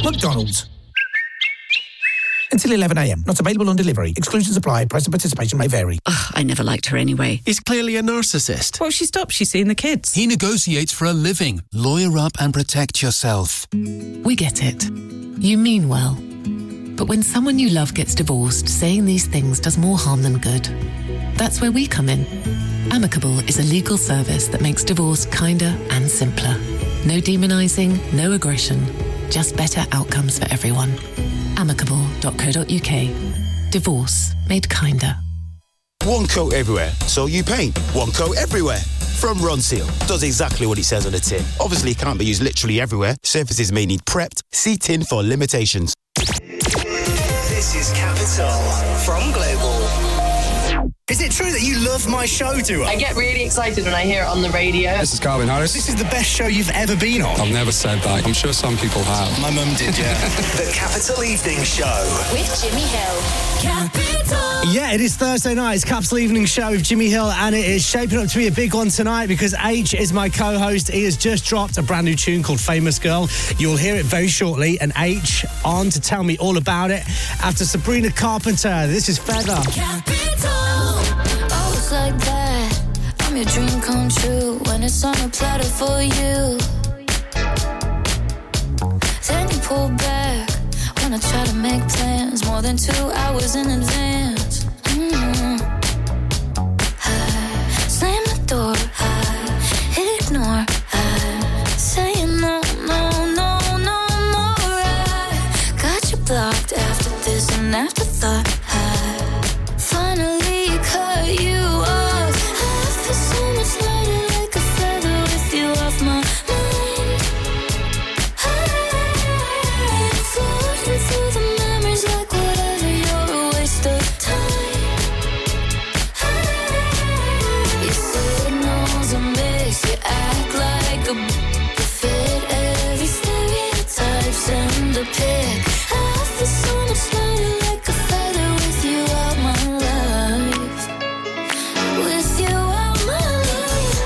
McDonald's. Until 11 a.m. Not available on delivery. Exclusions apply. Price and participation may vary. Ugh, I never liked her anyway. He's clearly a narcissist. Well, she stopped. She's seeing the kids. He negotiates for a living. Lawyer up and protect yourself. We get it. You mean well. But when someone you love gets divorced, saying these things does more harm than good. That's where we come in. Amicable is a legal service that makes divorce kinder and simpler. No demonising, no aggression. Just better outcomes for everyone. Amicable.co.uk. Divorce made kinder. One coat everywhere, so you paint. One coat everywhere. From Ronseal. Does exactly what it says on the tin. Obviously, it can't be used literally everywhere. Surfaces may need prepped. See tin for limitations. This is Capital from Global. Is it true that you love my show, Dua? I get really excited when I hear it on the radio. This is Calvin Harris. This is the best show you've ever been on. I've never said that. I'm sure some people have. My mum did, yeah. The Capital Evening Show. With Jimmy Hill. Capital. Yeah, it is Thursday night. It's Capital Evening Show with Jimmy Hill, and it is shaping up to be a big one tonight because H is my co-host. He has just dropped a brand new tune called Famous Girl. You'll hear it very shortly, and H on to tell me all about it after Sabrina Carpenter. This is Feather. Capital. Like that, I'm your dream come true when it's on a platter for you. Then you pull back when I try to make plans more than 2 hours in advance. I slam the door, I ignore, I say no, no, no, no more. I got you blocked after this and afterthought. I finally cut you off. I feel so much lighter like a feather with you off my mind. I'm floating through the memories like whatever, you're a waste of time. Your signals a mix, you act like a fit every stereotype, send a pic. I feel so much lighter like a feather with you out my life. With you out my life.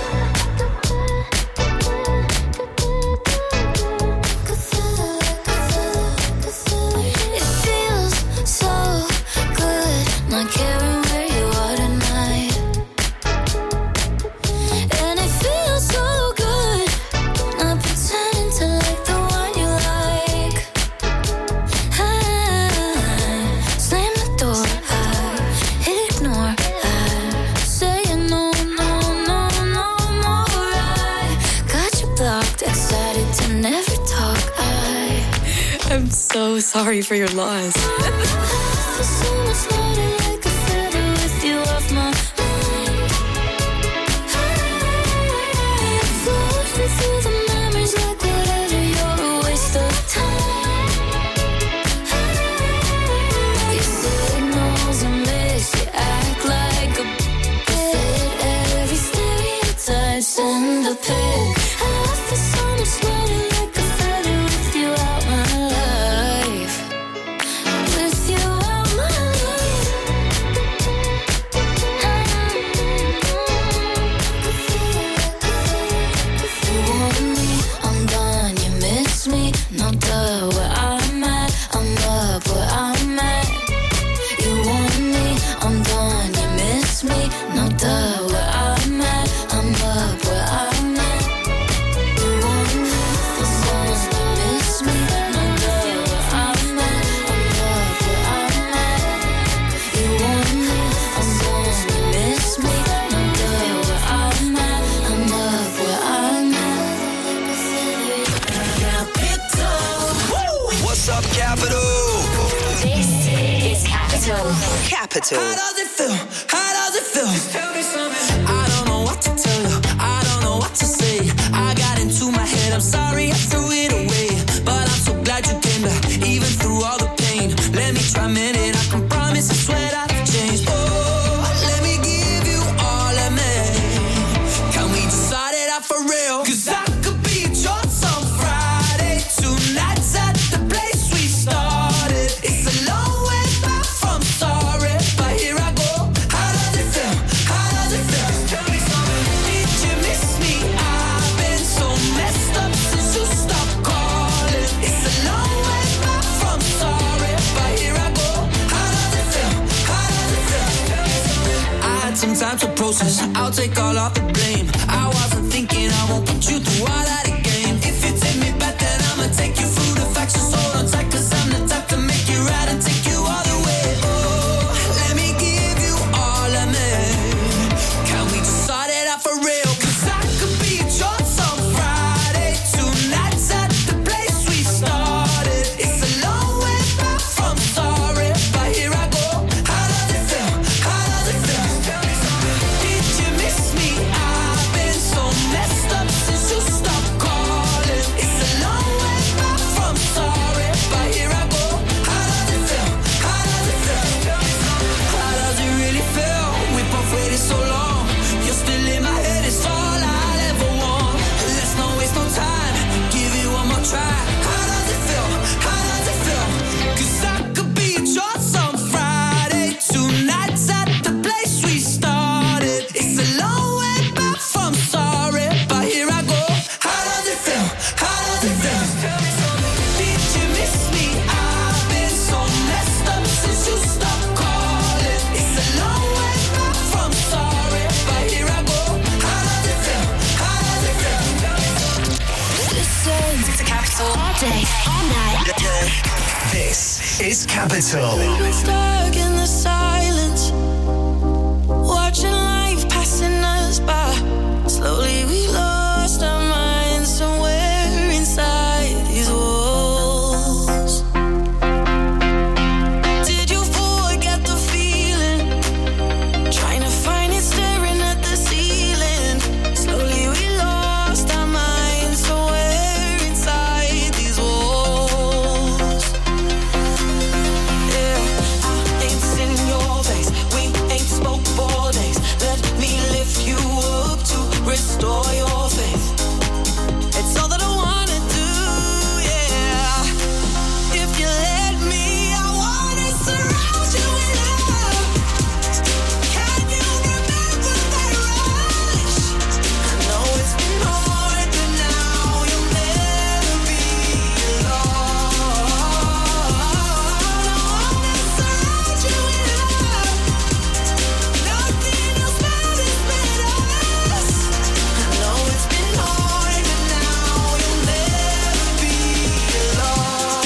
It feels so good not caring where you are tonight. And it feels so good not pretending to like the one you like. I slam the door, I ignore, I say no, no, no, no more. I got you blocked, excited to never talk. I'm so sorry for your loss. I feel so much lighter like a feather with you off my mind. I'm floating through the memories like whatever, you're a waste of time. Your signals a mix, you act like a fit every stereotype, send a pic. I feel so much lighter like a feather with you out my life. With you out my life. You want me, I'm done, you miss me, no duh, where I'm at, I'm up where I'm at. You want me, I'm done, you miss me, no duh, where I'm at, I'm up where I'm at. You want me, I'm done, you miss me, no duh, where I'm at, I'm up where I'm at. You want me, I'm done, you miss me, no duh, where I'm at, I'm up where I'm at. What's up, Capital? This is Capital. Capital. How does it feel? How does it feel? Just tell me something. I don't know what to tell you. I don't know what to say. I got into my head. I'm sorry I threw it away. But I'm so glad you came back. Even through all the pain. Let me try a minute. I can promise, I swear that I've changed. Oh, let me give you all of me. Can we just start it out for real? 'Cause I could be at yours on Friday. Tonight's at the place we started. It's a long way back from sorry. But here I go. How does it feel? How does it feel? closest. I'll take all of the blame. I wasn't thinking I won't put you through all that again. If you take me back, then I'ma take you through the facts. Just hold on tight, 'cause I'm the type to make you right and take you all the way. Oh, let me give you all of me. Can we just start it out for real? 'Cause I could be yours on Friday. Tonight's at the place we started. It's a long way back from sorry, but here I go. How does it feel? How does it feel? Did you miss me? I've been so messed up since you stopped calling. It's a long way back from sorry, but here I go. How does it feel? How does it feel? How does it really feel? We both waited so long. You're still in my head, it's all I'll ever want. Let's not waste no time, give it one more try. How does it feel? How does it feel? 'Cause I could be yours on Friday. Tonight's at the place we started. It's a long way back from sorry, but here I go. How does it feel? How does it feel? Did you miss me? I've been so messed up since you stopped calling. It's a long way back from sorry, but here I go. How does it feel? How does it feel? Listen to Capital all day, all night. This is Capital. We're stuck in the silence, watching life passing us by. Slowly we lost our minds somewhere inside these walls. Did you forget the feeling? Trying to find it staring at the ceiling. Slowly we lost our minds somewhere inside these walls. Yeah, I ain't seen your face. We ain't spoke for days. Let me lift you up to restore your faith. It's all that I wanna do, yeah. If you let me, I wanna surround you with love. Can you remember that rush? I know it's been hard, but now you'll never be alone. I wanna surround you with love. Nothing else matters but us. I know it's been hard, but now you'll never be alone.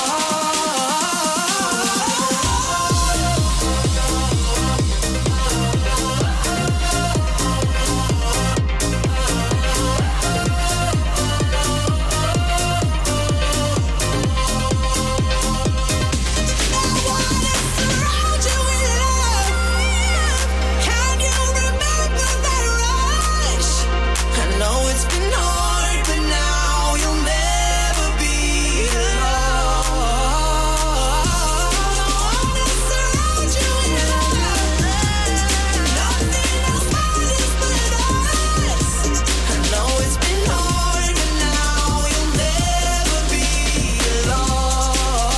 Surround you with love. Can you remember that rush? I know it's been hard, but now you'll never be alone. Surround you with love. Nothing else matters but us. I know it's been hard, but now you'll never be alone.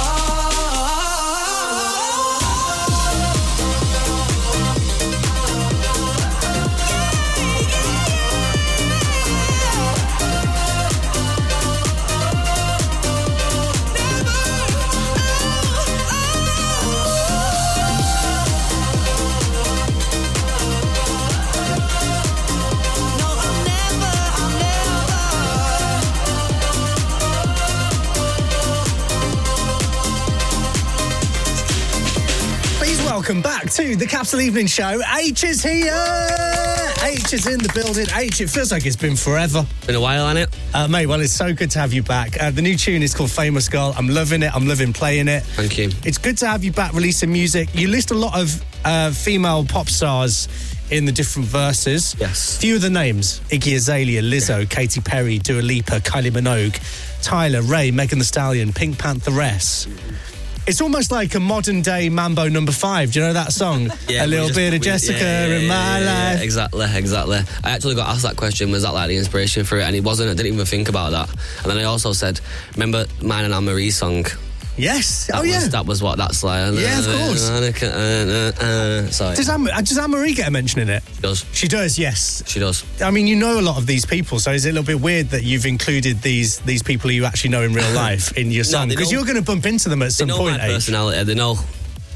Please welcome back to the Capital Evening Show. H is here. H is in the building. H, it feels like it's been forever. Been a while, hasn't it? Mate, well, it's so good to have you back. The new tune is called Famous Girl. I'm loving it. I'm loving playing it. Thank you. It's good to have you back releasing music. You list a lot of female pop stars in the different verses. Yes. Few of the names: Iggy Azalea, Lizzo, Katy Perry, Dua Lipa, Kylie Minogue, Tyler, Ray, Megan Thee Stallion, Pink Pantheress. It's almost like a modern day Mambo No. 5. Do you know that song? Yeah, a little bit of Jessica in my life. Exactly. I actually got asked that question, was that like the inspiration for it? And it wasn't. I didn't even think about that. And then I also said, remember mine and Anne-Marie song? Yes. That was what that's like. Yeah, of course. Sorry. Does Anne-Marie get a mention in it? She does. She does, yes. She does. I mean, you know a lot of these people, so is it a little bit weird that you've included these people you actually know in real life in your song? Because you're going to bump into them at some point, They know my personality. They know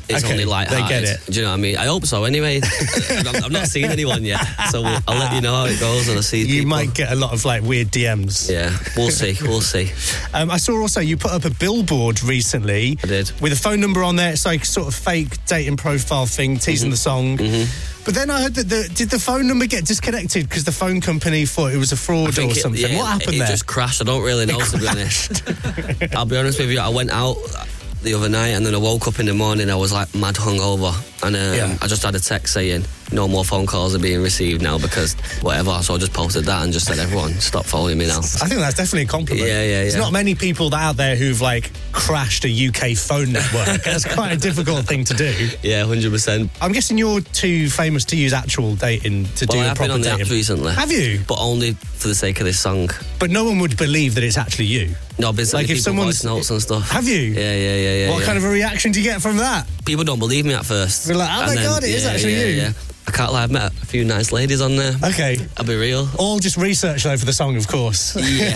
it's Okay, only light-hearted. they get it. Do you know what I mean? I hope so anyway. I've not seen anyone yet, so I'll let you know how it goes when I see people. You might get a lot of like weird DMs. Yeah, we'll see. I saw also you put up a billboard recently. I did. With a phone number on there. It's like sort of fake dating profile thing, teasing the song. But then I heard that did the phone number get disconnected because the phone company thought it was a fraud or something? What happened there? It just crashed. I don't really know, to be honest. I'll be honest with you, I went out the other night and then I woke up in the morning, I was like mad hungover, and I just had a text saying no more phone calls are being received now because whatever, so I just posted that and just said everyone stop following me now. I think that's definitely a compliment. Yeah. There's not many people out there who've like crashed a UK phone network. That's quite a difficult thing to do. Yeah, 100%. I'm guessing you're too famous to use actual dating to do I've a proper been on the dating. apps recently. Have you? But only for the sake of this song. But no one would believe that it's actually you. No, I've been sending Like if people someone's voice notes and stuff. Have you? Yeah. What kind of a reaction do you get from that? People don't believe me at first. They're like, oh my God, it is actually you. Yeah. I can't lie, I've met a few nice ladies on there. Okay. I'll be real. All just research though for the song, of course. Yeah.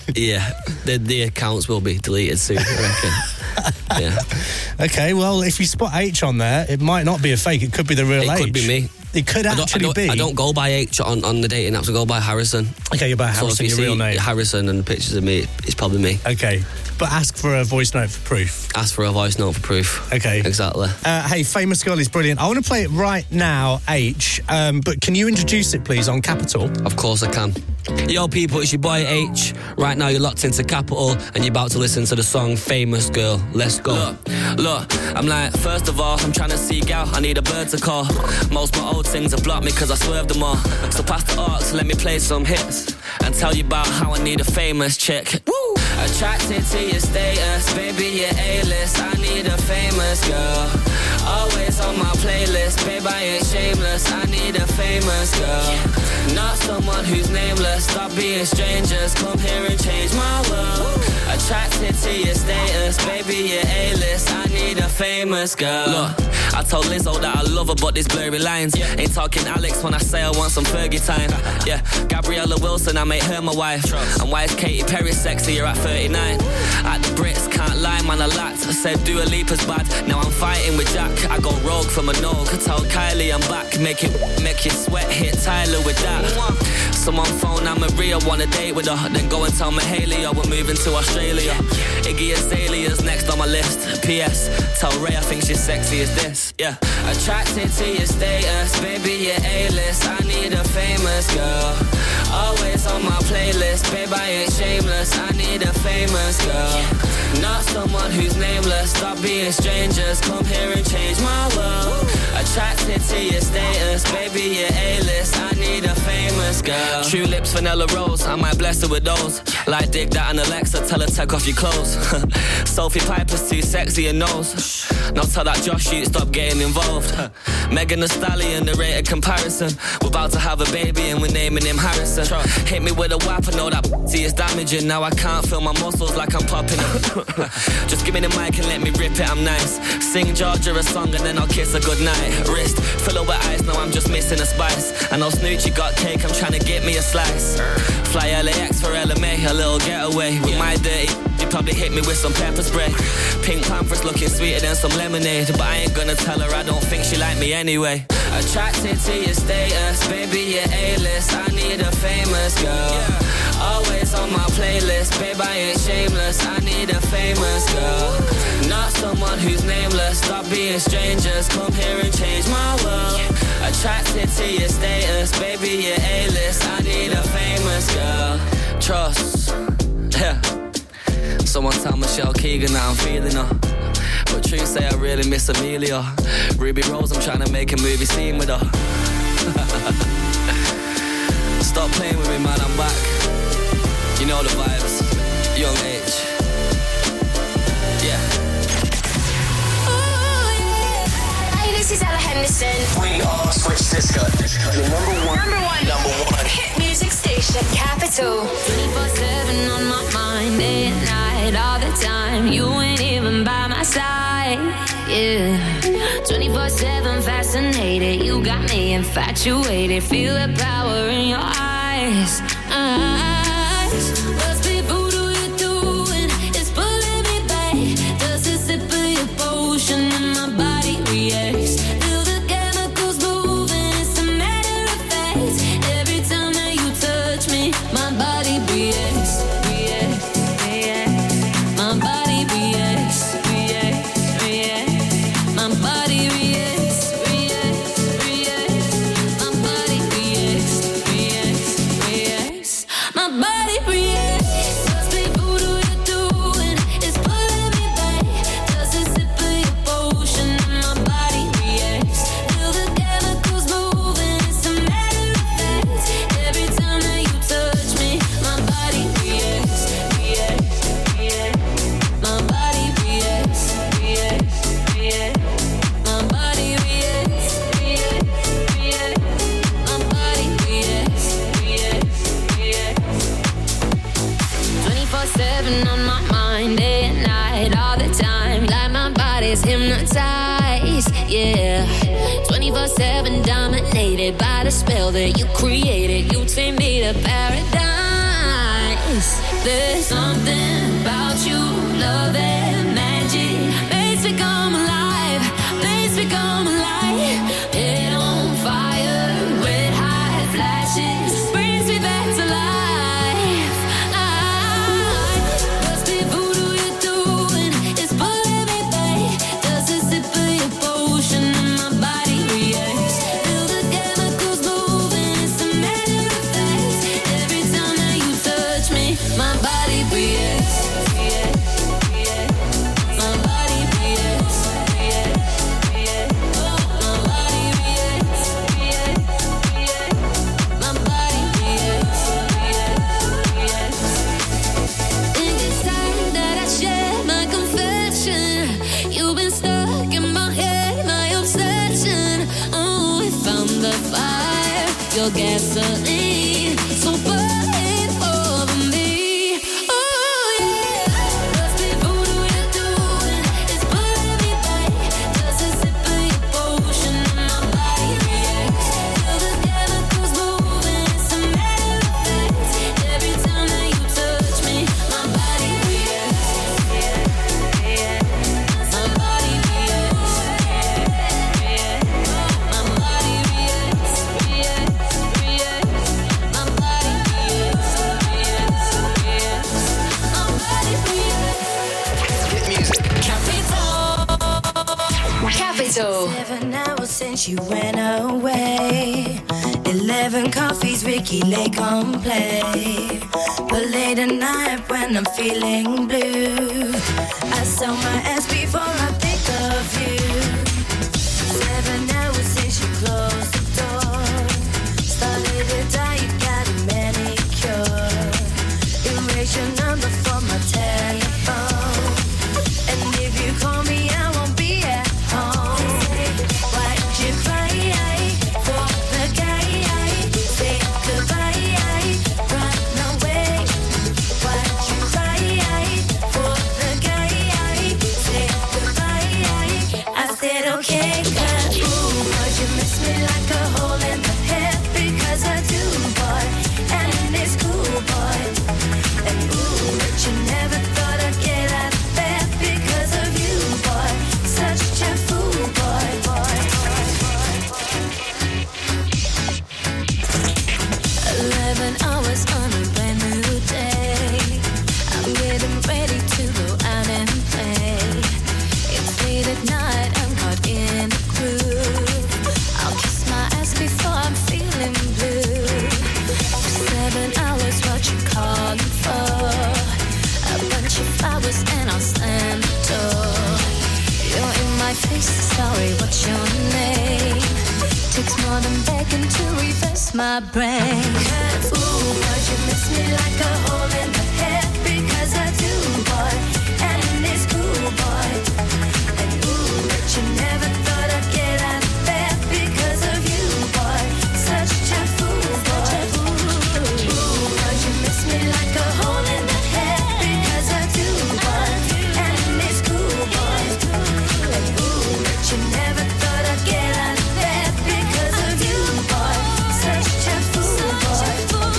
The accounts will be deleted soon, I reckon. Yeah. Okay, well, if you spot H on there, it might not be a fake. It could be the real H. It could be me. It could actually be. I don't go by H on the dating apps. I go by Harrison. Okay, you're by Harrison, so if your you real see name. Harrison and pictures of me, it's probably me. Okay, but ask for a voice note for proof. Ask for a voice note for proof. Okay. Exactly. Hey, Famous Girl is brilliant. I want to play it right now, H, but can you introduce it, please, on Capital? Of course I can. Yo, people, it's your boy H. Right now you're locked into Capital and you're about to listen to the song Famous Girl. Let's go. Look, I'm like, first of all, I'm trying to seek out, I need a bird to call. Most my old things have blocked me because I swerved them all. So pass the aux, let me play some hits and tell you about how I need a famous chick. Woo! Attracted to your status, baby, you're A-list. I need a famous girl. Always on my playlist, babe, I ain't shameless. I need a famous girl. Not someone who's nameless. Stop being strangers, come here and change my world. Attracted to your status, baby, you're A-list. I need a famous girl. Look, I told Lizzo that I love her, but there's blurry lines. Ain't talking Alex when I say I want some Fergie time. Yeah, Gabriella Wilson, I made her my wife. And why is Katy Perry sexier at 39? At the Brits, can't lie, man, I lacked. I said Dua Lipa's bad, now I'm fighting with Jack. I go rogue from a no, could tell Kylie I'm back. Make you sweat, hit Tyler with that. Someone phone, I'm Maria, want a date with her. Then go and tell Mahalia we're moving to Australia. Iggy Azalea's next on my list. P.S. Tell Ray I think she's sexy as this. Yeah. Attracted to your status, baby, you're A-list. I need a famous girl. Always on my playlist, babe, I ain't shameless. I need a famous girl. Not someone who's nameless. Stop being strangers, come here and change my world. Attracted to your status, baby, you're A-list. I need a famous girl. True Lips, Vanilla Rose, I might bless her with those. Like dig that and Alexa, tell her take off your clothes. Sophie Piper's too sexy and knows. Now tell that Josh you stop getting involved. Megan Thee Stallion, the rate of comparison. We're about to have a baby and we're naming him Harrison. Hit me with a whap, I know that see is damaging. Now I can't feel my muscles like I'm popping up. Just give me the mic and let me rip it, I'm nice. Sing Georgia a song and then I'll kiss her goodnight. Wrist, fill her with ice, now I'm just missing a spice. I know Snoochie got cake, I'm trying to get me a slice. Fly LAX for LMA, a little getaway. With my dirty, you probably hit me with some pepper spray. Pink Panther's looking sweeter than some lemonade. But I ain't gonna tell her I don't think she like me anyway. Attracted to your status, baby, you're A-list. I need a famous girl. Always on my playlist, babe, I ain't shameless. I need a famous girl. Not someone who's nameless. Stop being strangers, come here and change my world. Attracted to your status, baby, you're A-list. I need a famous girl. Trust, yeah. Someone tell Michelle Keegan that I'm feeling her. But true say I really miss Amelia. Ruby Rose, I'm trying to make a movie scene with her. Stop playing with me, man, I'm back. You know the vibes. Young H. Yeah. Hey, this is Ella Henderson. We are Switch Disco. Your number one hit music station, Capital. 24/7 on my mind, day and night, all the time. You ain't even by my side, yeah. 24/7 fascinated, you got me infatuated. Feel the power in your eyes. What's voodoo you doing? It's pulling me back. Does a sip of your potion in my body by the spell that you created. You take me to paradise. There's something about you, love and magic, makes me come alive, makes me come alive. Head on fire, red hot flashes, brings me back to life. Must be voodoo you're doing, it's pulling me back. Does a sip of your potion and my body reacts? Feel the chemicals moving, it's a matter of fact. Every time that you touch me, my body reacts. My body reacts. My body reacts. My body reacts. Think it's time that I share my confession. You've been stuck in my head, my obsession. Oh, we found the fire, your gasoline. So burn it over me. Oh yeah, must be voodoo you're doing, it's pulling me back. Just a sip of your potion and my body reacts. Feel the chemicals moving, it's a matter of fact. Every time that you touch me, my body reacts. My body reacts. My body reacts. My body reacts. My body reacts. Hit music. Capital. 7 hours since you went away. 11 coffees, Ricky Lake on play. But late at night when I'm feeling blue, I sell my ass before I think of you. 7 hours since you closed the door. Started to die, you got a manicure. Erase your number from my telephone. And if you call me, I won't be at home. Why'd you cry for the guy? Say goodbye, run away. Why'd you cry for the guy? Say goodbye. I said okay, 'cause ooh, boy, you miss me like a hole in the head. Because I do, boy, and it's cool, boy. And ooh, but you never thought I'd get out of bed because of you, boy. Such a fool, boy. 11 hours on a brand new day. I'm getting ready to go out and play. It's late at night, I'm caught in a groove. I'll kiss my ass before I'm feeling blue. 7 hours, what you calling for? A bunch of flowers and I'll slam the door. You're in my face, sorry, what's your name? Takes more than begging to reverse my brain. 'Cause ooh, boy, you miss me like a hole in the head. Because I do, boy, and it's cool, boy. And ooh, but you never thought I'd get out of bed because of you, boy. Such a fool, boy. Ooh, boy, you miss me like a hole in the head. Because I do, boy, and it's cool, boy. And ooh, but you never thought I'd get out of bed because of you, boy. Such a fool, boy.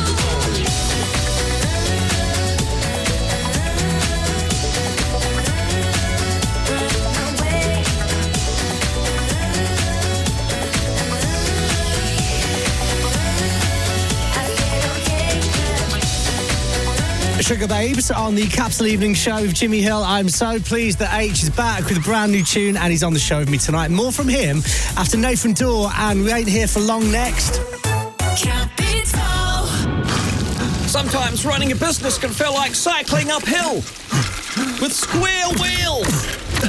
Run away. I said okay. Sugar Babes on the Capsule Evening Show with Jimmy Hill. I'm so pleased that H is back with a brand new tune and he's on the show with me tonight. More from him after Nathan Dorr, and we ain't here for long next. Capital. Sometimes running a business can feel like cycling uphill with square wheels.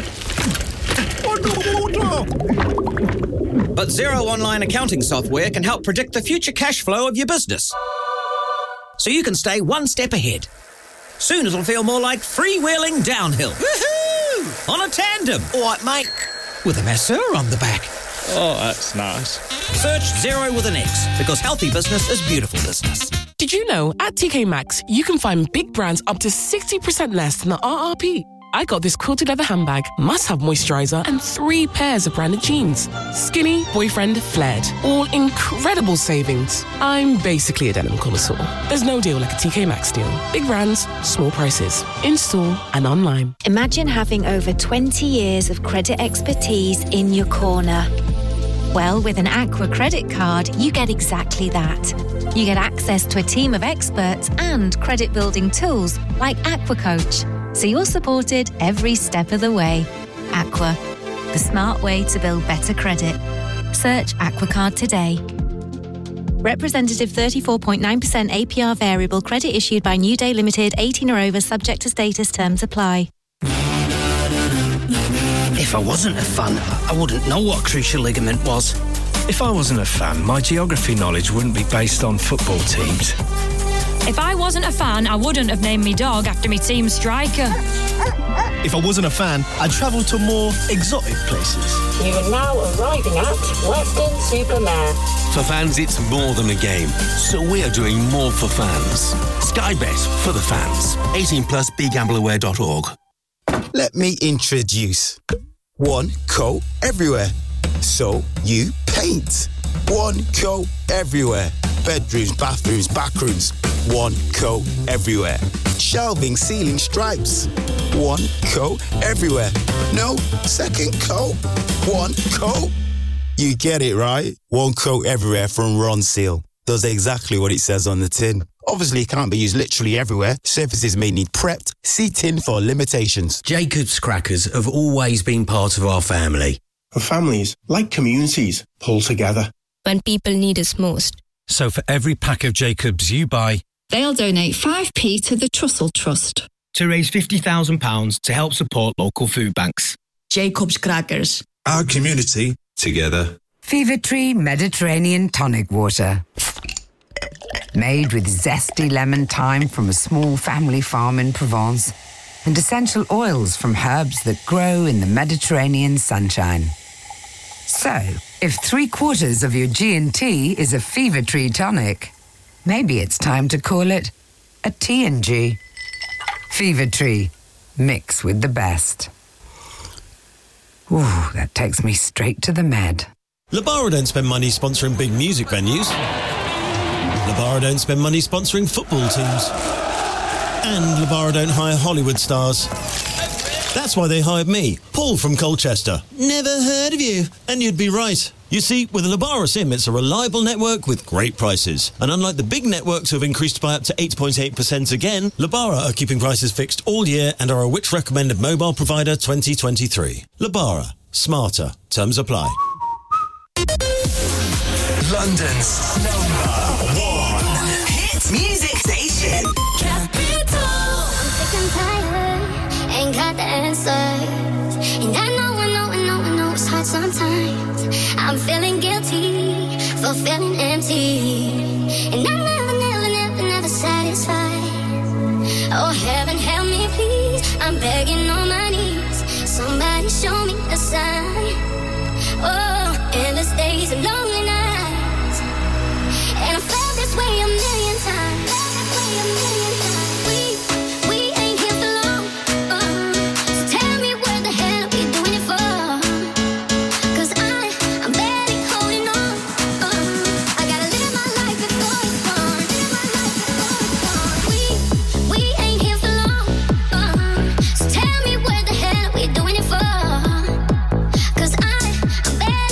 But Xero Online accounting software can help predict the future cash flow of your business, so you can stay one step ahead. Soon it'll feel more like freewheeling downhill. Woohoo! On a tandem. All right, mate. With a masseur on the back. Oh, that's nice. Search Xero with an X, because healthy business is beautiful business. Did you know at TK Maxx, you can find big brands up to 60% less than the RRP? I got this quilted leather handbag, must-have moisturiser, and 3 pairs of branded jeans. Skinny, boyfriend, flared. All incredible savings. I'm basically a denim connoisseur. There's no deal like a TK Maxx deal. Big brands, small prices. In-store and online. Imagine having over 20 years of credit expertise in your corner. Well, with an Aqua credit card, you get exactly that. You get access to a team of experts and credit-building tools like Aqua Coach. So you're supported every step of the way. Aqua, the smart way to build better credit. Search Aqua Card today. Representative 34.9% APR variable credit issued by New Day Limited, 18 or over, subject to status, terms apply. If I wasn't a fan, I wouldn't know what a crucial ligament was. If I wasn't a fan, my geography knowledge wouldn't be based on football teams. If I wasn't a fan, I wouldn't have named me dog after me team striker. If I wasn't a fan, I'd travel to more exotic places. You are now arriving at Weston-super-Mare. For fans, it's more than a game. So we are doing more for fans. Sky Bet for the fans. 18 plus BeGambleAware.org. Let me introduce One Coat Everywhere. So you paint. One coat everywhere. Bedrooms, bathrooms, backrooms. One coat everywhere. Shelving, ceiling, stripes. One coat everywhere. No second coat. One coat. You get it, right? One coat everywhere from Ronseal. Does exactly what it says on the tin. Obviously, it can't be used literally everywhere. Surfaces may need prepped. See tin for limitations. Jacobs crackers have always been part of our family. Families, like communities, pull together. When people need us most. So for every pack of Jacobs you buy, they'll donate 5p to the Trussell Trust to raise £50,000 to help support local food banks. Jacobs Crackers. Our community, together. Fever Tree Mediterranean Tonic Water. Made with zesty lemon thyme from a small family farm in Provence and essential oils from herbs that grow in the Mediterranean sunshine. So, if 3/4 of your G&T is a Fever Tree tonic, maybe it's time to call it a T&G. Fever Tree. Mix with the best. Ooh, that takes me straight to the med. Labara don't spend money sponsoring big music venues. Labara don't spend money sponsoring football teams. And Labara don't hire Hollywood stars. That's why they hired me, Paul from Colchester. Never heard of you. And you'd be right. You see, with a Labara SIM, it's a reliable network with great prices. And unlike the big networks who have increased by up to 8.8% again, Labara are keeping prices fixed all year and are a Which Recommended Mobile Provider 2023. Labara. Smarter. Terms apply. London's #1 hit music station. Capital. I'm sick and tired, ain't got the answers. And I know it's hard sometimes. I'm feeling guilty for feeling empty. And I'm never satisfied. Oh, heaven help me please, I'm begging on my knees. Somebody show me a sign. Oh, endless days and lonely nights. And I felt this way a million times. We ain't here for long. So tell me where the hell are we doing it for? 'Cause I'm barely holding on. I gotta live my life before it's gone. We ain't here for long. So tell me where the hell are we doing it for? 'Cause I'm barely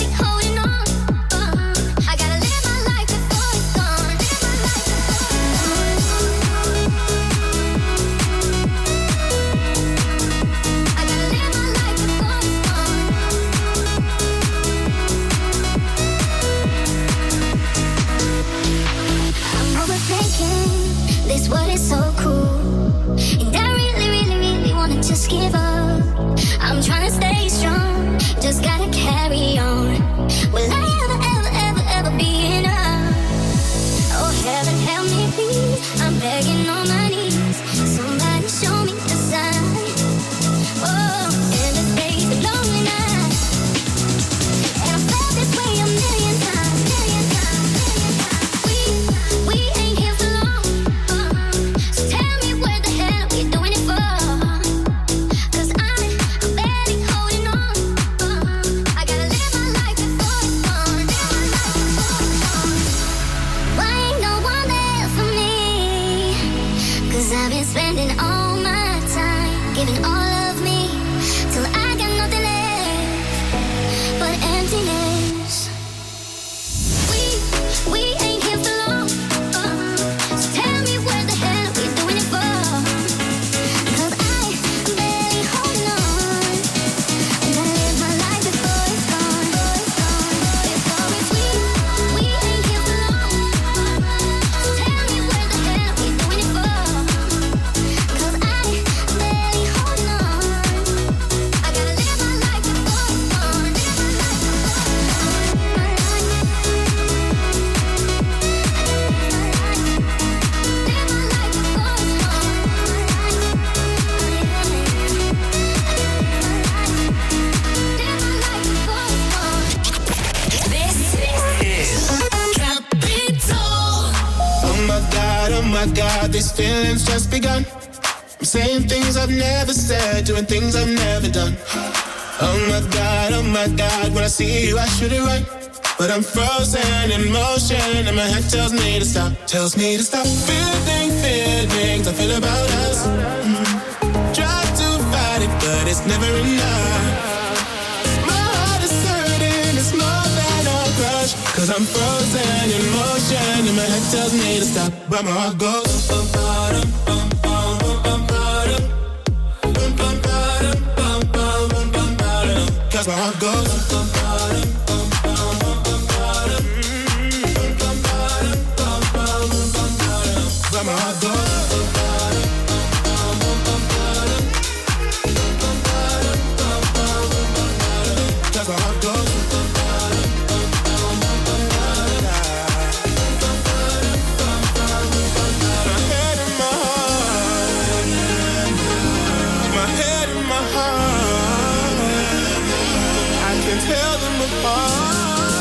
my God, these feelings just begun. I'm saying things I've never said, doing things I've never done. Oh my God, when I see you I shoot it right. But I'm frozen in motion and my head tells me to stop. Tells me to stop feeling feelings I feel about us. Try to fight it but it's never enough. My heart is hurting, it's more than a crush. Cause I'm frozen in motion and my head tells me to stop. But my heart goes bum, bottom, bum, bum, bum, bum, bottom. Bum, bum, bottom, bum, bum, bum, bum, bottom. Cause my heart goes bum, bottom, bum, bum, bum, bum, bottom. Bum, bum, bottom, bum, bum, bum, bum, bottom. But my heart goes bum, bottom, bum, bum, bum, bottom. Bum, bum, bottom, bum, bum, bum, bum, bottom. Cause my heart goes bum, bottom, bum, bum, bum, bum, bottom. Bum, bottom, bum, bum, bum, bum, bottom. My head and my heart. My head and my heart. I can tell them apart.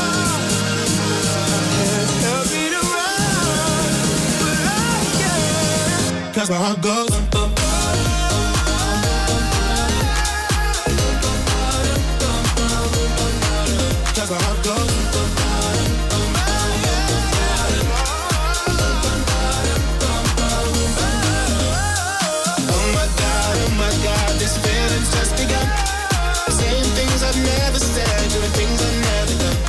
Tell me to run, but I can't. Cause my heart goes bum, bum, cause my heart goes oh my God, this feeling's just begun. Saying things I've never said, doing things I've never done.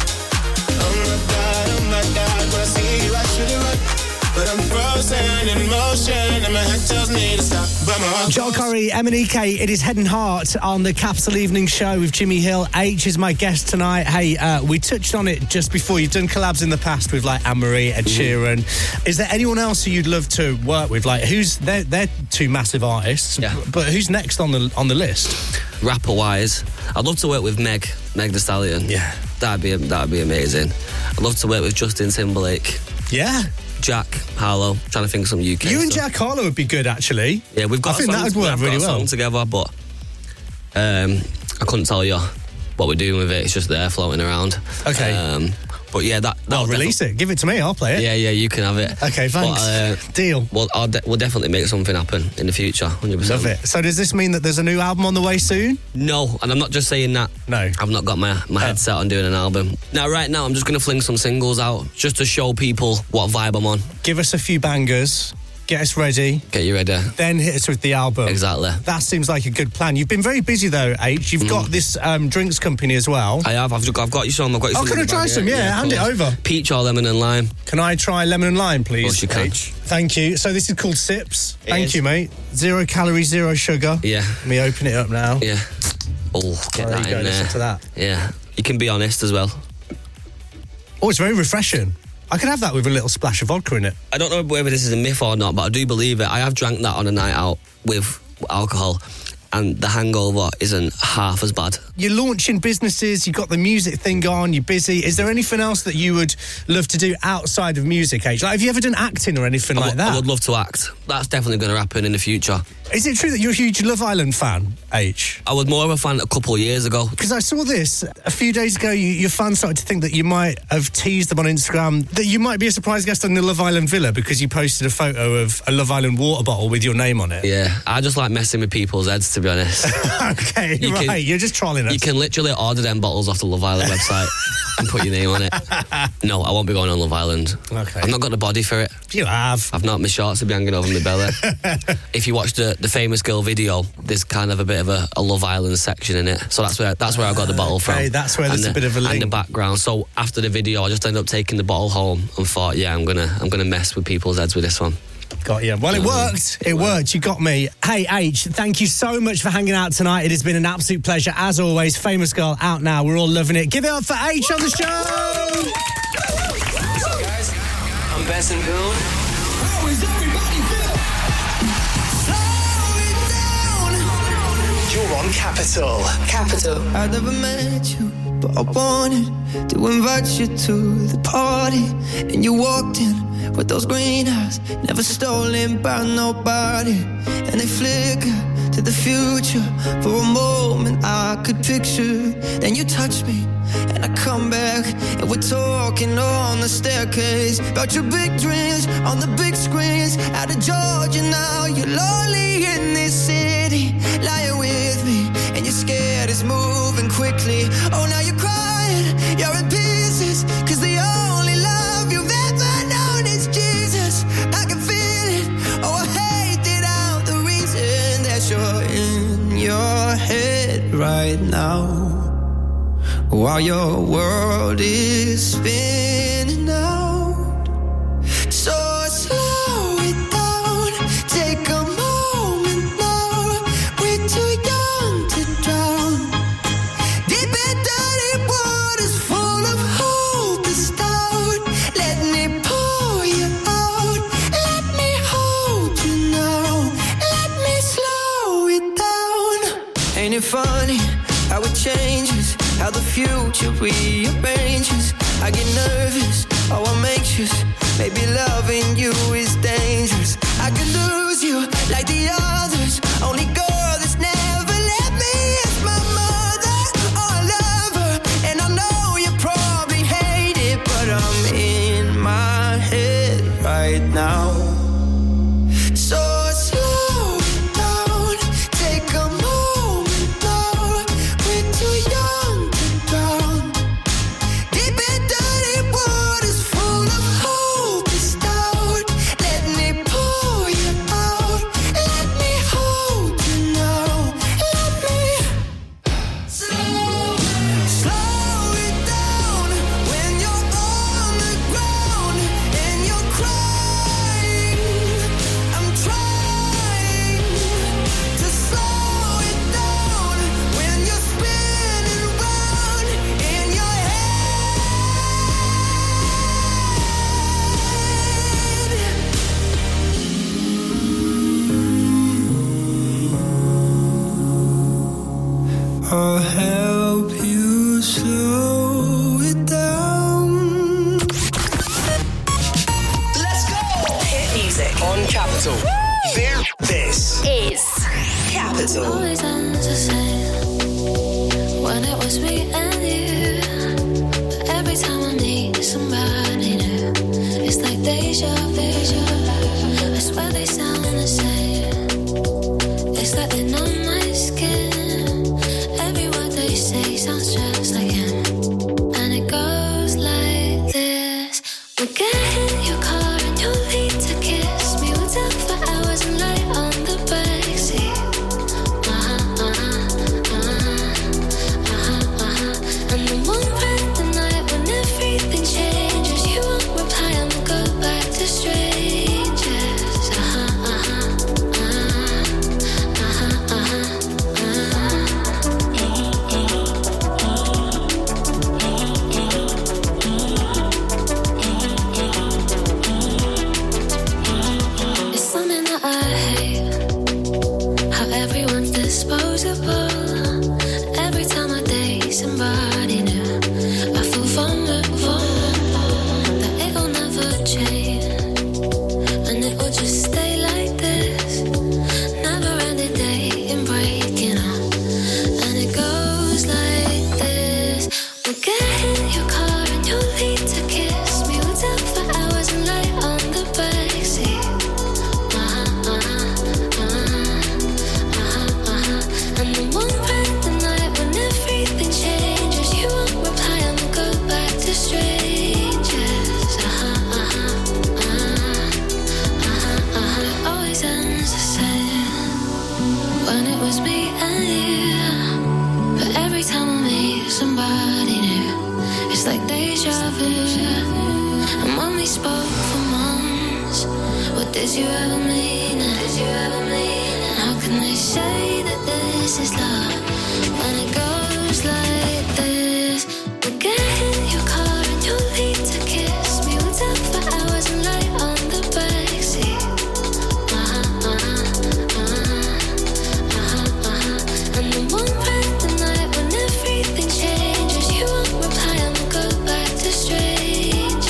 Oh my God, when I see you I shoot it right. But I'm frozen in motion and my head tells me to stop. But my heart Joel Corry, Emanike, it is Head and Heart on the Capital Evening Show with Jimmy Hill. H is my guest tonight. Hey, we touched on it just before. You've done collabs in the past with like Anne-Marie, Ed Sheeran. Is there anyone else who you'd love to work with? Like, they're two massive artists, but who's next on the list? Rapper-wise, I'd love to work with Meg Thee Stallion. Yeah. That'd be amazing. I'd love to work with Justin Timberlake. Yeah. Jack Harlow, trying to think of some UK You and stuff. Jack Harlow would be good, actually. Yeah, we've got I think that would work really well. Song together, but I couldn't tell you what we're doing with it. It's just there floating around. Okay. But yeah, I'll release it. Give it to me. I'll play it. Yeah, you can have it. Okay, thanks. But, deal. Well, we'll definitely make something happen in the future. 100%. Love it. So does this mean that there's a new album on the way soon? No, and I'm not just saying that. No. I've not got my head set on doing an album. Now, right now, I'm just going to fling some singles out just to show people what vibe I'm on. Give us a few bangers. Get us ready. Get you ready. Then hit us with the album. Exactly. That seems like a good plan. You've been very busy though, H. You've got this drinks company as well. I have. I've got you some. I've got you some. Oh, can I try some? Yeah, hand it over. Peach or lemon and lime. Can I try lemon and lime, please? Of course you can. H? Thank you. So this is called Sips. Thank you, mate. 0 calories, 0 sugar. Yeah. Let me open it up now. Yeah. Oh, get that in there. Listen to that. Yeah. You can be honest as well. Oh, it's very refreshing. I could have that with a little splash of vodka in it. I don't know whether this is a myth or not, but I do believe it. I have drank that on a night out with alcohol, and the hangover isn't half as bad. You're launching businesses, you've got the music thing on, you're busy. Is there anything else that you would love to do outside of music, H? Like, have you ever done acting or anything like that? I would love to act. That's definitely going to happen in the future. Is it true that you're a huge Love Island fan, H? I was more of a fan a couple of years ago. Because I saw this a few days ago, your fans started to think that you might have teased them on Instagram, that you might be a surprise guest on the Love Island Villa because you posted a photo of a Love Island water bottle with your name on it. Yeah, I just like messing with people's heads, to be honest. Okay, you're just trolling us. You can literally order them bottles off the Love Island website and put your name on it. No, I won't be going on Love Island. Okay. I've not got the body for it. You have. I've not. My shorts will be hanging over my belly. If you watch the Famous Girl video, there's kind of a bit of a Love Island section in it. So that's where I got the bottle from. Okay, that's where there's a bit of a link. And the background. So after the video, I just ended up taking the bottle home and thought, yeah, I'm gonna mess with people's heads with this one. Got you. Well, it worked. It worked. You got me. Hey, H, thank you so much for hanging out tonight. It has been an absolute pleasure. As always, Famous Girl out now. We're all loving it. Give it up for H on the show. What's up, guys? I'm Benson Boone. How is everybody feeling? You're on Capital. I never met you, but I wanted to invite you to the party. And you walked in with those green eyes, never stolen by nobody. And they flicker to the future. For a moment I could picture. Then you touched me, and I come back. And we're talking on the staircase about your big dreams on the big screens. Out of Georgia now, you're lonely in this city, lying with me, and you're scared it's moving quickly. Oh, now you're crying, you're in pieces, 'cause the only love you've ever known is Jesus. I can feel it, oh, I hate it out, the reason that you're in your head right now, while your world is spinning out. So slow it down, take a moment now. We're too young to drown. Deep and dirty waters full of hope is down. Let me pour you out. Let me hold you now. Let me slow it down. Ain't it funny how it changes, how the future rearranges? I get nervous, oh I'm anxious. Maybe loving you is dangerous. I could lose you like the others. Only girl that's never let me is my mother. Oh, I love her, and I know you probably hate it, but I'm in my head right now. So slow it down, take a moment now. We're too young to drown. Deep and dirty waters full of hope is down. Let me pour you out. Let me hold you now. Let me slow it down when you're on the ground and you're crying. I'm trying to slow it down when you're spinning round in your head. I'll help you slow it down. Let's go! Hit music on Capital. This is Capital. Always ends the same when it was me and you. But every time I need somebody new, it's like deja vu. I swear they sound the same. It's like they know my skin. Every word they say sounds just like him. And it goes like this. We get in your car and you leave to kiss me. We'll talk for hours and lie on the backseat. And then one random night when everything changes, you won't reply and we'll go back to strangers. It's something that I hate, how everyone's disposable. Every time I date somebody new, I feel vulnerable, that it'll never change, and it will just stay like this. Never ending dating, breaking up, and it goes like this. We'll get in your car and you'll leave to kiss me. We'll talk for hours and lie on the backseat. And then one random night when everything changes, you won't reply and we'll go back to strangers. It always ends the same when it was me and you. But every time I meet somebody new, it's like deja vu. And when we spoke for months, what did you ever mean? Did you ever mean? And how can they say that this is love when it goes like this? We'll get in your car and you'll leave to kiss me. We'll talk for hours and lie on the backseat. And then one random night when everything changes, you won't reply and we'll go back to strangers.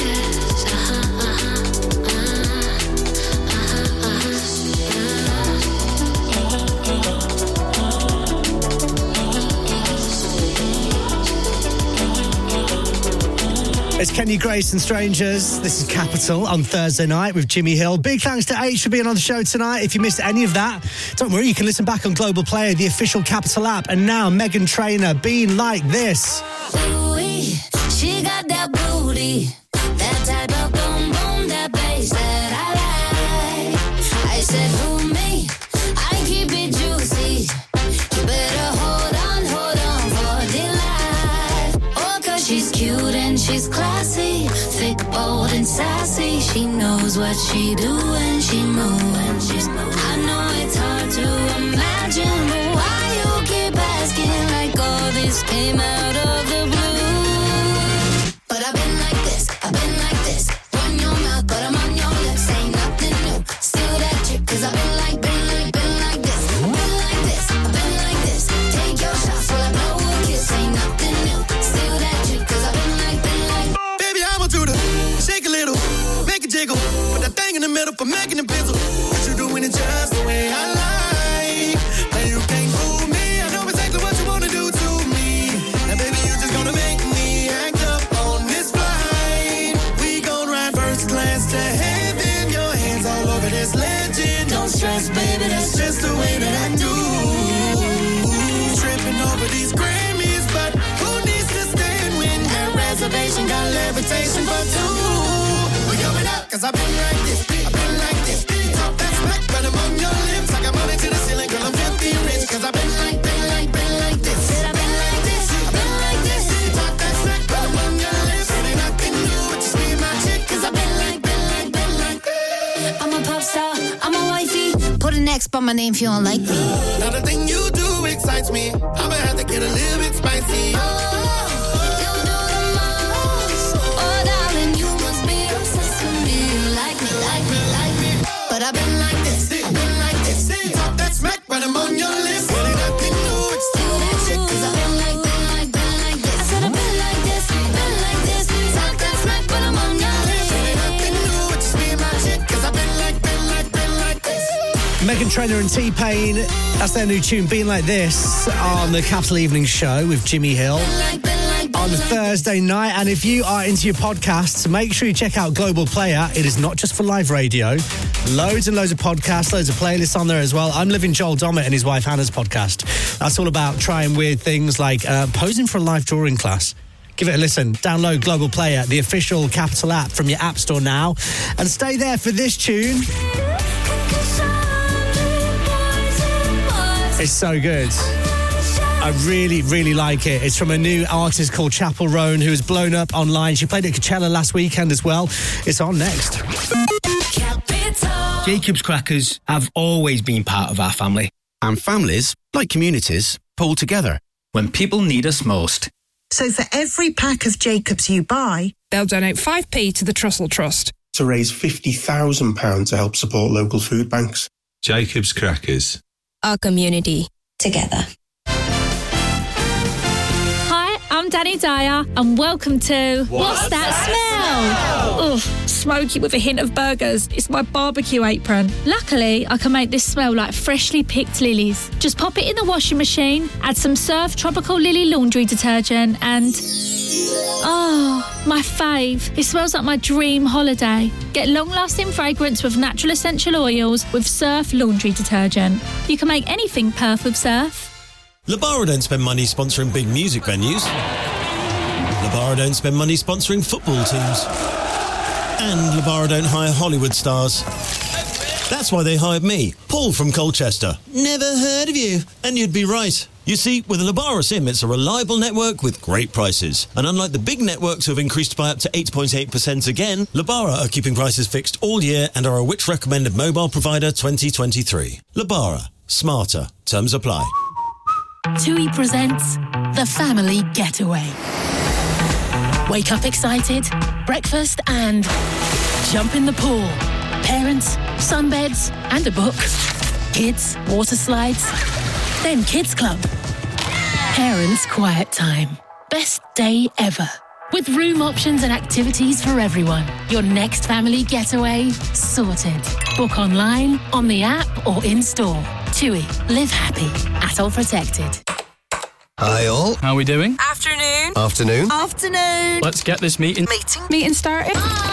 It's Kenny Grace and Strangers. This is Capital on Thursday night with Jimmy Hill. Big thanks to H for being on the show tonight. If you missed any of that, don't worry, you can listen back on Global Player, the official Capital app. And now Meghan Trainor, Being Like This. Ooh-wee, she got that booty, that type of boom boom, that bass that I like. I said, who me? I keep it juicy. You better hold on for dear life. Oh, 'cause she's cute and she's classy, thick, bold and sassy. She knows what she do and she moves. I know it's hard to imagine, but why you keep asking like all this came out of the blue? But I've been like this, run your mouth, but I'm on your lips, ain't nothing new. Still that chick, 'cause I've been like this. I've been like this. Take your shots while I blow a kiss, ain't nothing new. Still that chick, 'cause I've been like. Baby, I want you to shake a little, make it jiggle, put that thing in the middle for making the bizzle. But you doing it just the way I like. Now you can't fool me, I know exactly what you wanna do to me. Now baby, you just gonna make me act up on this flight. We gon' ride first class to heaven, your hands all over this legend. Don't stress, baby, that's just the way that I do. Tripping over these Grammys, but who needs to stand when that reservation got levitation for two? We going up, 'cause I've been like this, Talk that smack, but I'm on your lips. I got money to the ceiling, girl, I'm filthy rich. 'Cause I've been like this. I've been like this. Talk that smack, but I'm on your lips. It ain't nothing new, but just be my chick. 'Cause I've been like this. I'm a pop star, I'm a wifey. Put an X by my name if you don't like me. Now the thing you do excites me. I'ma have to get a little bit spicy. But I've been like this. Talk that smack, but I'm on your list. It ain't nothing new, it's still that shit. 'Cause I've been like this. I said I've been like this. Talk that smack, but I'm on your list. It ain't nothing new, it's just me and my chick. 'Cause I've been like this. Meghan Trainor and T-Pain, that's their new tune, Being Like This, on the Capital Evening Show with Jimmy Hill on Thursday night. And if you are into your podcasts, make sure you check out Global Player. It is not just for live radio. Loads and loads of podcasts, loads of playlists on there as well. I'm living Joel Dommett and his wife Hannah's podcast. That's all about trying weird things like posing for a live drawing class. Give it a listen. Download Global Player, the official Capital app, from your app store now. And stay there for this tune. It's so good. I really, really like it. It's from a new artist called Chapel Roan, who has blown up online. She played at Coachella last weekend as well. It's on next. Jacob's Crackers have always been part of our family. And families, like communities, pull together when people need us most. So for every pack of Jacobs you buy, they'll donate 5p to the Trussell Trust to raise £50,000 to help support local food banks. Jacob's Crackers. Our community. Together. Hi, I'm Danny Dyer, and welcome to What's That Smell? Ugh, smoky with a hint of burgers. It's my barbecue apron. Luckily, I can make this smell like freshly picked lilies. Just pop it in the washing machine, add some Surf Tropical Lily laundry detergent, and... oh, my fave. It smells like my dream holiday. Get long-lasting fragrance with natural essential oils with Surf laundry detergent. You can make anything perf with Surf. Labara don't spend money sponsoring big music venues. Labara don't spend money sponsoring football teams. And Labara don't hire Hollywood stars. That's why they hired me, Paul from Colchester. Never heard of you. And you'd be right. You see, with a Labara SIM, it's a reliable network with great prices. And unlike the big networks who have increased by up to 8.8% again, Labara are keeping prices fixed all year and are a Which Recommended Mobile Provider 2023. Labara. Smarter. Terms apply. TUI presents The Family Getaway. Wake up excited, breakfast and jump in the pool. Parents, sunbeds and a book. Kids, water slides. Then Kids Club. Parents' quiet time. Best day ever. With room options and activities for everyone. Your next family getaway sorted. Book online, on the app or in store. TUI. Live happy. ATOL protected. Hi all. How are we doing? Afternoon. Afternoon. Afternoon. Let's get this meeting Started.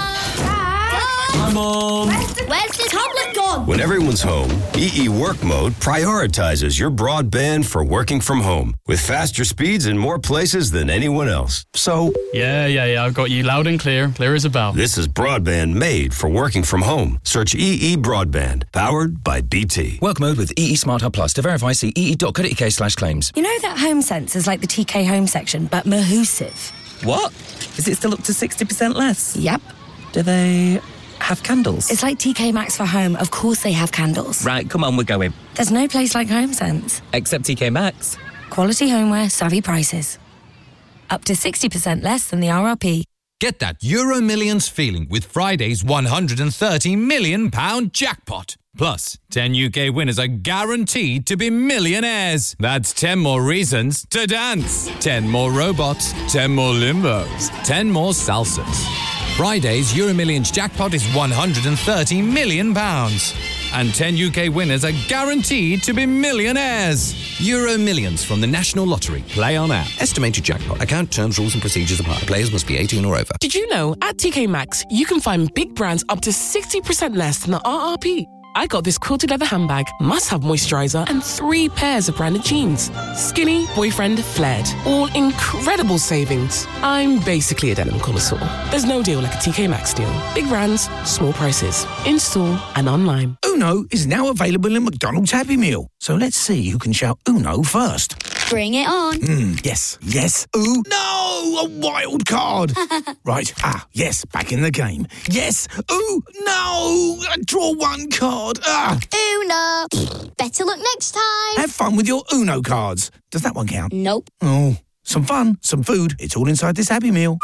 Hi, Mum. Where's the tablet gone? When everyone's home, EE Work Mode prioritizes your broadband for working from home with faster speeds in more places than anyone else. So, Yeah, I've got you loud and clear as a bell. this is broadband made for working from home. Search EE Broadband, powered by BT. Work mode with EE Smart Hub Plus. To verify, see ee.co.uk/claims. You know that home sense is like the TK Home section, but Mahusive. What? Is it still up to 60% less? Yep. Do they have candles? It's like TK Maxx for home. Of course they have candles. Right, come on, we're going. There's no place like Home Sense. Except TK Maxx. Quality homeware, savvy prices. Up to 60% less than the RRP. Get that Euro Millions feeling with Friday's £130 million jackpot. Plus, 10 UK winners are guaranteed to be millionaires. That's 10 more reasons to dance. 10 more robots. 10 more limbos. 10 more salsas. Friday's Euro Millions jackpot is £130 million. And 10 UK winners are guaranteed to be millionaires. Euro Millions from the National Lottery. Play on app. Estimated jackpot. Account terms, rules and procedures apply. Players must be 18 or over. Did you know at TK Maxx, you can find big brands up to 60% less than the RRP? I got this quilted leather handbag, must-have moisturiser, and 3 pairs of branded jeans. Skinny, boyfriend, flared. All incredible savings. I'm basically a denim connoisseur. There's no deal like a TK Maxx deal. Big brands, small prices. In-store and online. Uno is now available in McDonald's Happy Meal. So let's see who can shout Uno first. Bring it on. Yes. Ooh, no, a wild card. Right, yes, back in the game. Yes, ooh, no, draw 1 card. Uno. Better luck next time. Have fun with your Uno cards. Does that one count? Nope. Oh, some fun, some food. It's all inside this Happy Meal.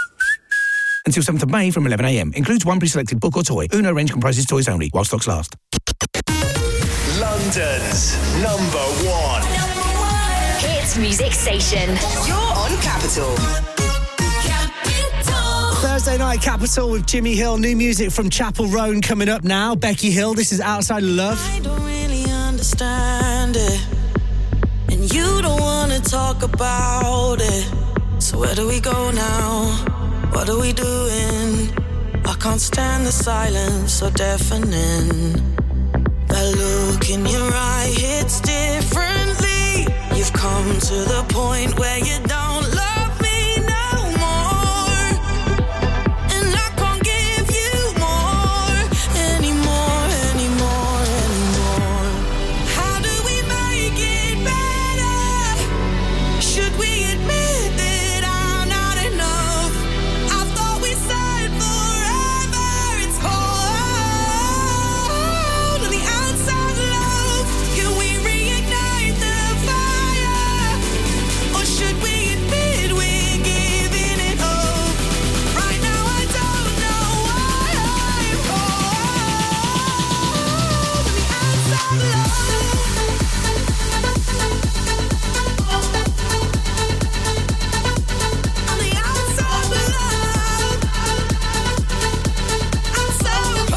Until 7th of May from 11 a.m. Includes 1 pre-selected book or toy. Uno range comprises toys only, while stocks last. London's number 1 Hits music station. You're on Capital. Thursday Night Capital with Jimmy Hill. New music from Chapel Roan coming up now. Becky Hill, this is Outside of Love. I don't really understand it, and you don't want to talk about it. So where do we go now? What are we doing? I can't stand the silence so deafening. That look in your eye hits differently. You've come to the point where you don't love me no more, and I can't give you more anymore. How do we make it better? Should we admit that I'm not enough? I thought we said forever. It's cold on the outside, love. Can we reignite the fire? Or should we admit we're giving it up? Right now I don't know why I'm cold on the outside, on the outside, love. I'm so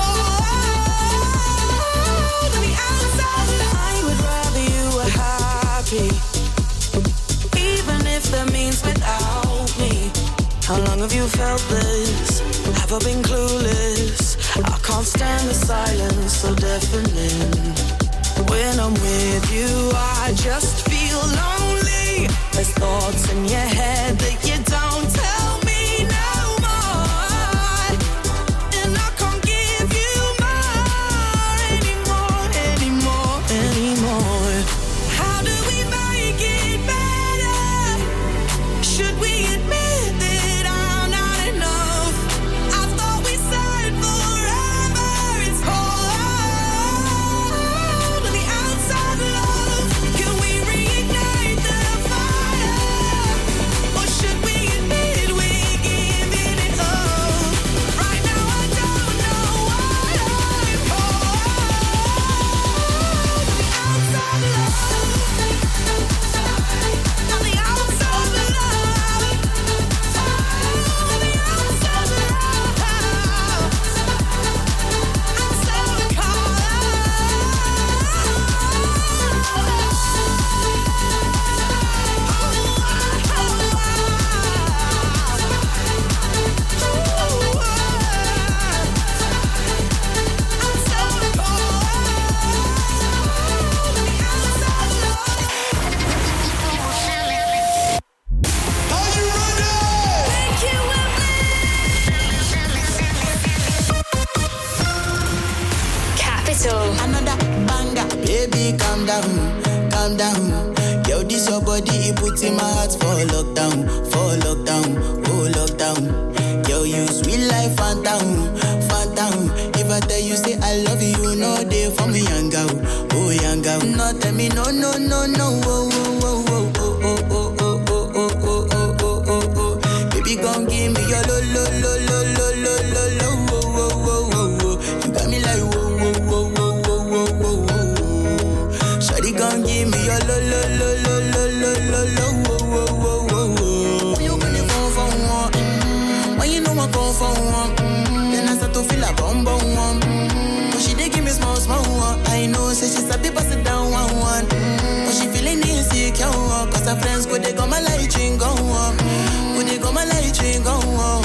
cold on the outside. I would rather you were happy, even if that means without me. How long have you felt this? Have I been clueless? I can't stand the silence so deafening. When I'm with you, I just feel lonely. There's thoughts in your head that you don't tell me no more, and I can't give you more anymore. How do we make it better? Should we admit that I'm not enough? I thought we said forever. It's cold on the outside, love. Can we reignite the fire? calm down, calm down. Yo, this your body, it puts in my heart for lockdown, oh lockdown. Yo, you sweet life, phantom, phantom. If I tell you say I love you, you know they for me, young girl, oh young girl. No, tell me no, oh, oh, oh, oh, oh, oh, oh, oh, oh, oh, oh, oh, oh, oh. Baby, gon' give me your lo, lo, lo, lo, lo, lo, lo, lo, oh, oh, oh, oh, oh. You got me like whoa, whoa, whoa, whoa, whoa, whoa, whoa, whoa. Shawty gon' give me your lo, lo, lo, lo, lo, lo, lo, lo, whoa, whoa, whoa, whoa. You gonna phone for one? When you know I go for one, then I start to feel a bum bum one. But she dey give me small one. I know, say she's a bit busted down one. But she feeling insecure, cause her friends go they go my light ring go on. Go they go my light ring go on.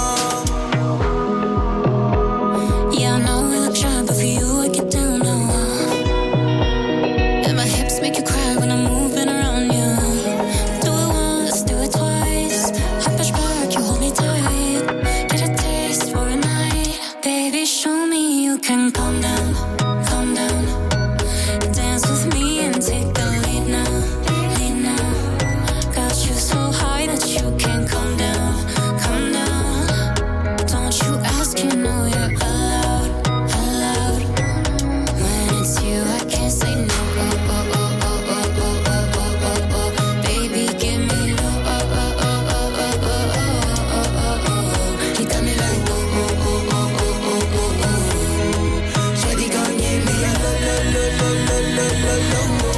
Yeah, I know we look shy, but for you I get down low. And my hips make you cry when I'm moving around you. Do it once, do it twice. I push back, you hold me tight. Get a taste for a night. Baby, show me you can calm down, calm down. Dance with me and take the lead now, lead now. Got you so high that you can't come down, come down. Don't you ask, you know you're allowed, allowed. When it's you, I can't say no. Oh, oh, oh, oh, oh, oh, oh, oh, oh, oh. Baby, give me low. Oh, oh, oh, oh, oh, oh, oh, oh, oh, oh. You got me like oh, oh, oh, oh, oh, oh, oh, oh. Shawty gon' give me a lo, lo, lo, lo, lo, lo, lo, lo,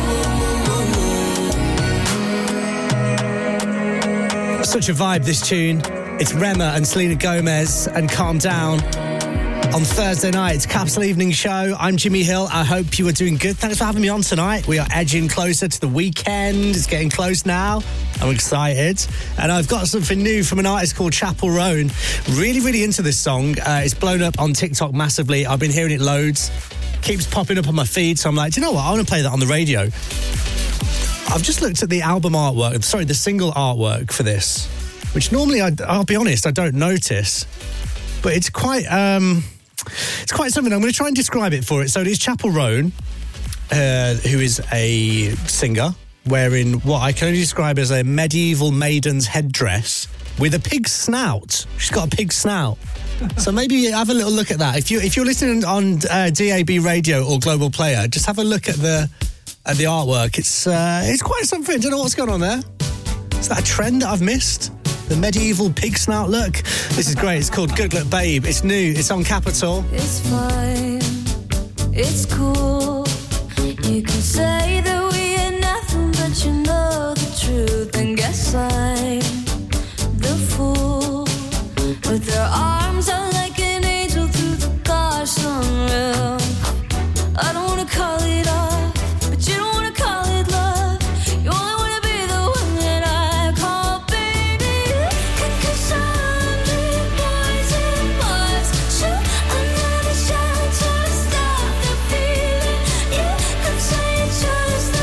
Such a vibe, this tune. It's Rema and Selena Gomez and Calm Down. On Thursday night, it's Capital Evening Show. I'm Jimmy Hill. I hope you are doing good. Thanks for having me on tonight. We are edging closer to the weekend. It's getting close now. I'm excited. And I've got something new from an artist called Chapel Roan. Really, really into this song. It's blown up on TikTok massively. I've been hearing it loads. Keeps popping up on my feed. So I'm like, do you know what? I want to play that on the radio. I've just looked at the album artwork, the single artwork for this, which normally, I'll be honest, I don't notice. But it's quite something. I'm going to try and describe it for it. So it is Chapel Roan, who is a singer, wearing what I can only describe as a medieval maiden's headdress with a pig's snout. She's got a pig's snout. So maybe have a little look at that. If you're listening on DAB radio or Global Player, just have a look at the artwork. It's quite something. Don't know what's going on there. Is that a trend that I've missed? The medieval pig snout look. This is great. It's called Good Luck Babe. It's new. It's on Capital. It's fine, it's cool. You can say that we ain't nothing, but you know the truth. And guess I'm the fool. With their arms out like an angel through the car sunroof. I don't wanna call it off, but you don't wanna call it love. You only wanna be the one that I call baby. Cause I'm big boys and boys. Shoot another shot to stop the feeling. You could say just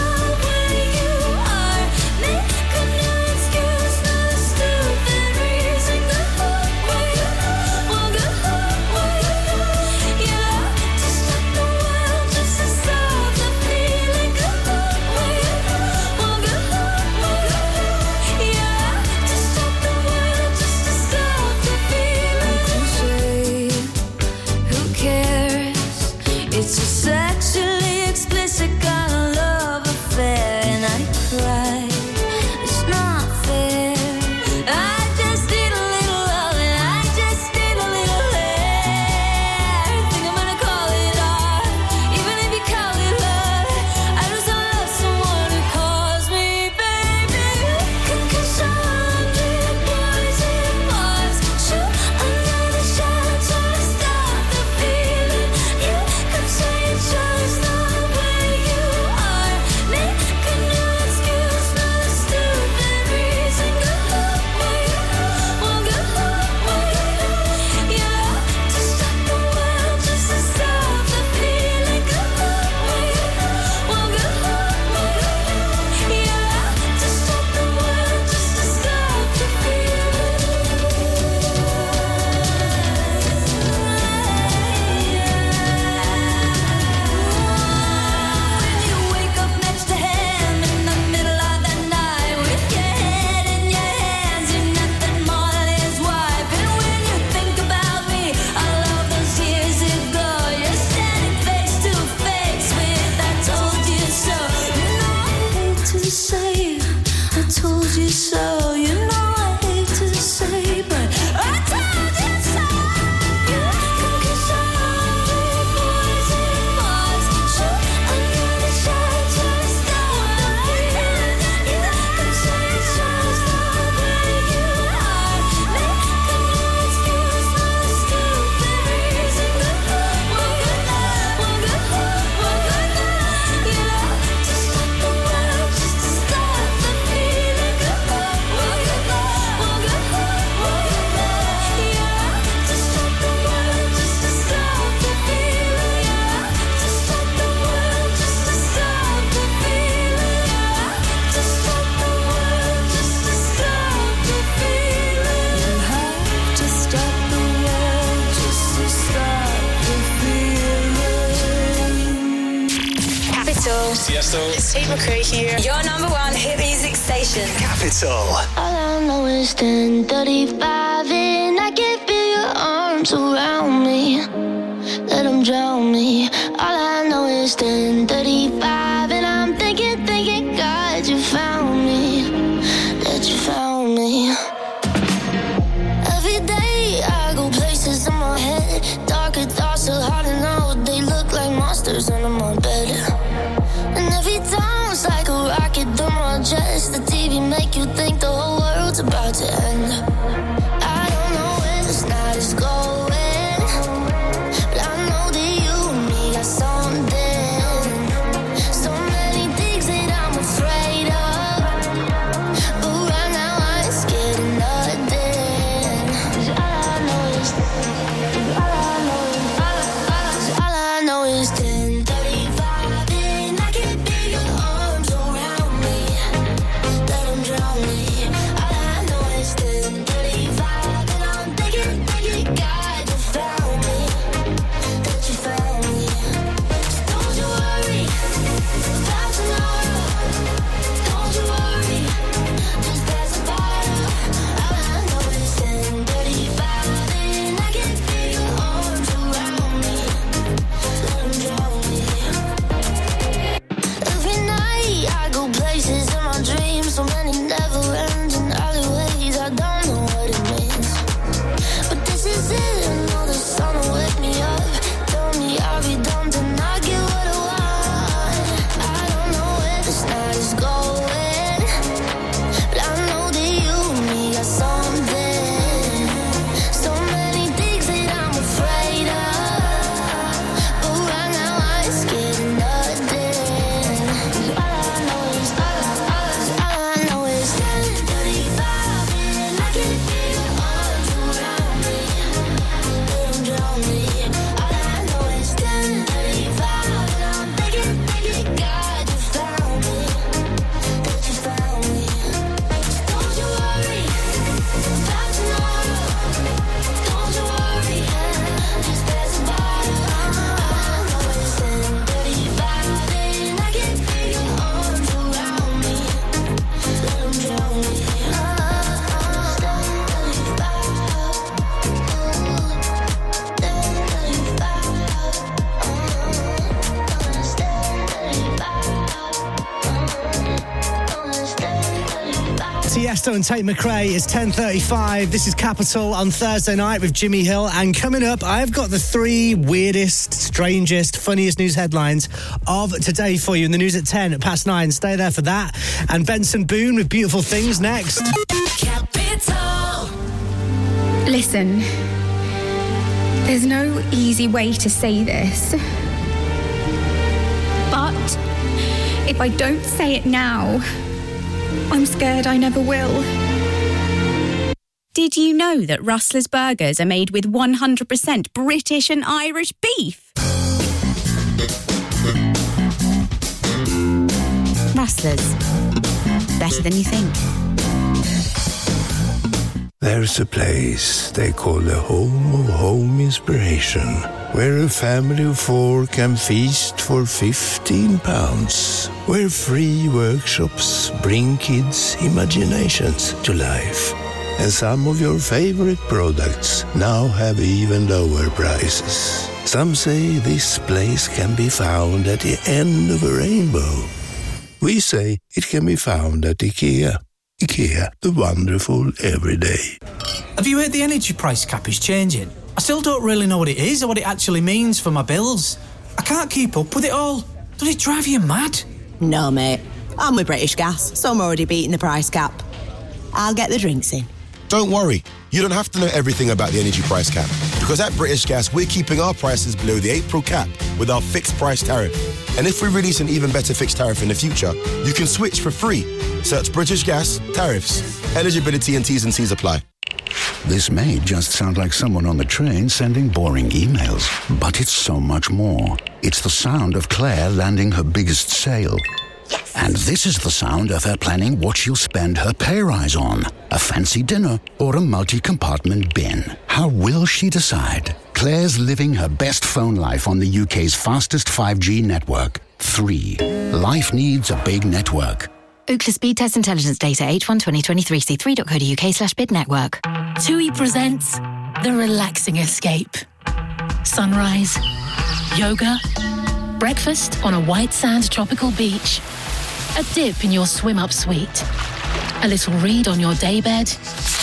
told you so. You know I hate to say, but I told you so. You can kiss 100 poison bars, shoot another shot, just stop the feeling. You can say it's just to break your heart, make a new excuse, no stupid reason. One good night, yeah, to stop the world, just to stop the feeling. One good night, yeah, to stop the world, just to stop the feeling. Yeah, to stop the world, just to stop the feeling. Yeah, to stop the world, just to stop the feeling. You have to stop the world just to stop the feeling. Capital. Tiesto. It's Tate McRae here. Your number one hit music station. Capital. All I know is 10:35 and I can feel your arms around me. Let them drown me. All I know is 10:35 and I'm thinking, God, you found me. That you found me. Every day I go places in my head. Darker thoughts so hard to know. They look like monsters under my bed. And every time it's like a rocket through my chest. The TV make you think the whole world's about to end. I don't know where this night is going, but I know that you and me got something. So many things that I'm afraid of, but right now I ain't scared of nothing. 'Cause all I know is 10:35 and I can feel your arms around me. Let them drown me. All I know is 10:35 and I'm thinking, God, you found me. That you found me. So don't you worry about tomorrow. Don't you worry, just pass the bottle. All I know is 10:35 and I can feel your arms around me. Let them drown me. Every night I go places in my dreams, so many never-ending alleyways. I don't know what it means, but this is it. I know the sun will wake me up, tell me I'll be done, then I get what I want. I don't know where this night is going, but I know that you and me got something. So many things that I'm afraid of, but right now I ain't scared of nothing. 'Cause all I know is 10:35 and I can feel your arms around me. Let them drown me. All I know is 10:35 and I'm thinking, God, you found me. That you found me. So don't you worry about tomorrow. Don't you worry, just pass the bottle. All I know is 10:35 and I can feel your arms around me. Let them drown me. Tiesto and Tate McRae. It's 10:35. This is Capital on Thursday night with Jimmy Hill. And coming up, I've got the 3 weirdest, strangest, funniest news headlines of today for you in the news at 9:10. Stay there for that. And Benson Boone with Beautiful Things next. Capital. Listen, there's no easy way to say this, but if I don't say it now, I'm scared I never will. Did you know that Rustler's burgers are made with 100% British and Irish beef? Rustler's. Better than you think. There's a place they call the home of home inspiration, where a family of 4 can feast for £15, where free workshops bring kids' imaginations to life. And some of your favorite products now have even lower prices. Some say this place can be found at the end of a rainbow. We say it can be found at IKEA. IKEA, the wonderful everyday. Have you heard the energy price cap is changing? I still don't really know what it is or what it actually means for my bills. I can't keep up with it all. Does it drive you mad? No, mate. I'm with British Gas, so I'm already beating the price cap. I'll get the drinks in. Don't worry, you don't have to know everything about the energy price cap, because at British Gas, we're keeping our prices below the April cap with our fixed price tariff. And if we release an even better fixed tariff in the future, you can switch for free. Search British Gas tariffs. Eligibility and T's and C's apply. This may just sound like someone on the train sending boring emails, but it's so much more. It's the sound of Claire landing her biggest sale. Yes. And this is the sound of her planning what she'll spend her pay rise on. A fancy dinner or a multi-compartment bin. How will she decide? Claire's living her best phone life on the UK's fastest 5G network. 3. Life needs a big network. Ookla Speed Test Intelligence Data H1 2023 c3.co.uk/bid network. TUI presents The Relaxing Escape. Sunrise, yoga, breakfast on a white sand tropical beach, a dip in your swim-up suite, a little read on your daybed,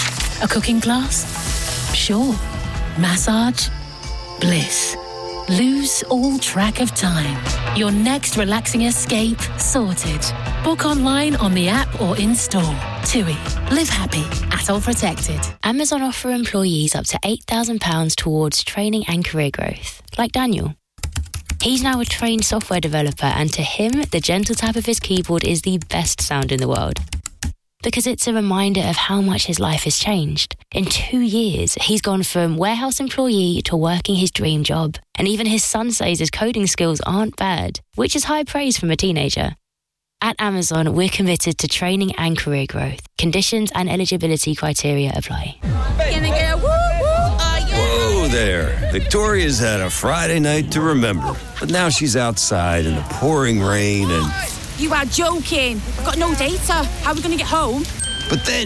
a cooking class, sure, massage, bliss. Lose all track of time. Your next relaxing escape sorted. Book online on the app or in-store. TUI. Live happy. ATOL protected. Amazon offer employees up to £8,000 towards training and career growth. Like Daniel. He's now a trained software developer, and to him, the gentle tap of his keyboard is the best sound in the world. Because it's a reminder of how much his life has changed. In 2 years, he's gone from warehouse employee to working his dream job. And even his son says his coding skills aren't bad, which is high praise from a teenager. At Amazon, we're committed to training and career growth. Conditions and eligibility criteria apply. Gonna get a woo woo, Whoa there. Victoria's had a Friday night to remember. But now she's outside in the pouring rain and... You are joking. I've got no data. How are we going to get home? But then